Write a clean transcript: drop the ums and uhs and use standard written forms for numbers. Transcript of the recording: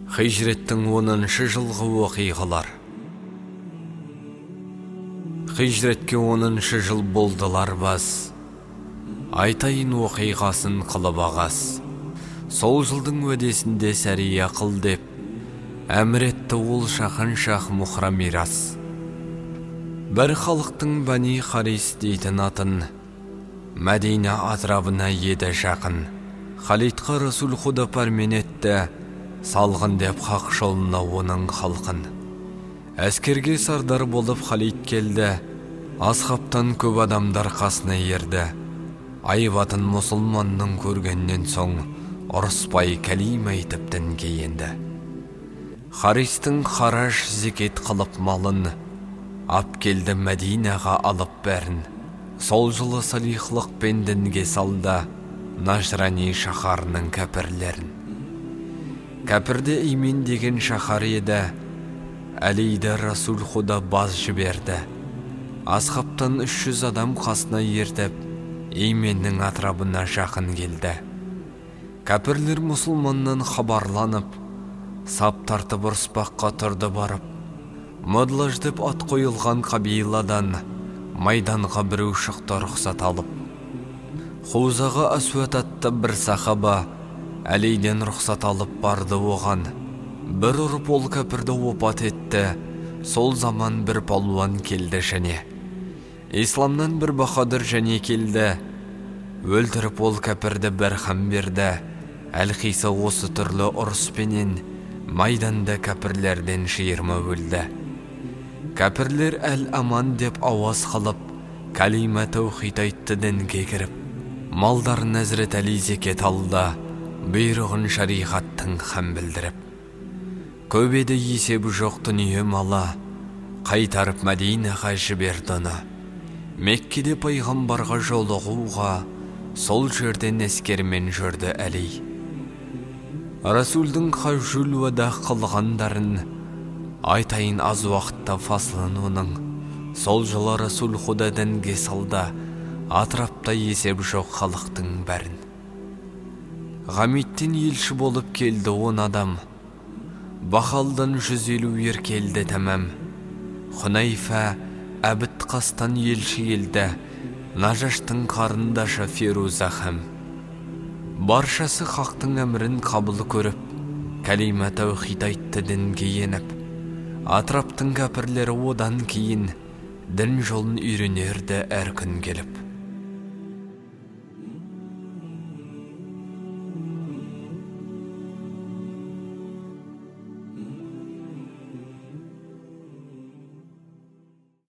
Хижреттің 10-шы жылғы оқиғалар. Хижретке 10-шы жыл болдылар бас. Айтайын оқиғасын қылып ағас. Сол жылдың өдесінде сәрия қыл деп, әмір етті ол шахан шах Мұхрамирас. Бір халықтың Бәни Харис дейтін атын, Мәдина атрабына еді жақын. Халидқа Расул Худа пәрмен етті, салғын деп хақ жолына оның халқын. Әскерге сардар болып Халид келді, асхаптан көп адамдар қасына ерді. Айбатын мұсылманның көргеннен соң, ұрыспай кәлима айтып дінге енді. Харистің хараж зекет қылып малын, ап келді Мәдинаға алып бәрін. Сол жылы салихлық пен дінге салды, Нажрани шахарының кәпірлерін. Кәпірде Имен деген шахар еді, Әлейді Расул Худа баз жіберді. Асхаптан 300 адам қасына ертіп, Именнің атрабына жақын келді. Кәпірлер мұсылманнан хабарланып, сап тартып ұрыспаққа тұрды барып. Мұдлаж деп ат қойылған қабиладан майданға біреу шықты рұқсат алып. Хузаға Асуат атты бір сахаба Әлейден рұқсат алып барды оған. Бір ұрып ол кәпірді опат етті. Сол заман бір палуан келді және. Исламнан бір бахадыр және келді. Өлтіріп ол кәпірді бір хам берді. Әлхиса осы түрлі ұрыспенен майданда кәпірлерден 20 өлді. Кәпірлер әл-аман деп ауаз қылып, кәлима таухид айтты дінге кіріп. Малдарын Әзірет Әли зекет алды, бұйрығын шариғаттың хам білдіріп. Көп еді есебі жоқ дүние мала, қайтарып Мәдинаға жіберді оны. Меккеде пайғамбарға жолығуға, сол жерден әскермен жүрді Әли. Расулдың хажжул уадақ қылғандарын айтайын аз уақытта фаслын оның. Сол жылы Расул Худа дінге салды, атрапта есеп жоқ халықтың бәрін. Ғамиттен елші болып келді 10 адам, Бахалдан 150 ер келді тәмәм. Хунайфа, Әбіт қастан елші келді, Нажаштың қарындашы Феруза хам. Баршасы хақтың әмірін қабыл көріп, кәлима таухид айтты дінге еніп. Атраптың кәпірлері одан кейін дін жолын үйренерді әр күн келіп.